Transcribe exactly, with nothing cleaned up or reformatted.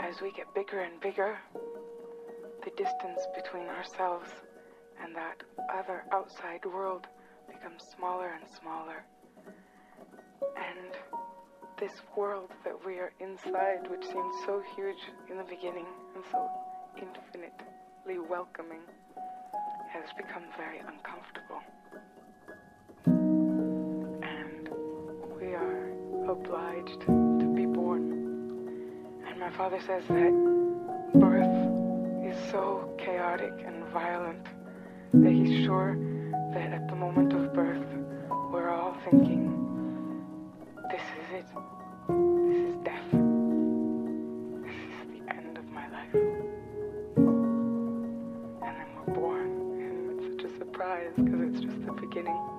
as we get bigger and bigger, the distance between ourselves and that other outside world becomes smaller and smaller. And this world that we are inside, which seemed so huge in the beginning and so infinitely welcoming, has become very uncomfortable. And we are obliged to be born. And my father says that birth is so chaotic and violent that he's sure that at the moment of birth, we're all thinking, this is it. This is death. This is the end of my life. And then we're born, and it's such a surprise because it's just the beginning.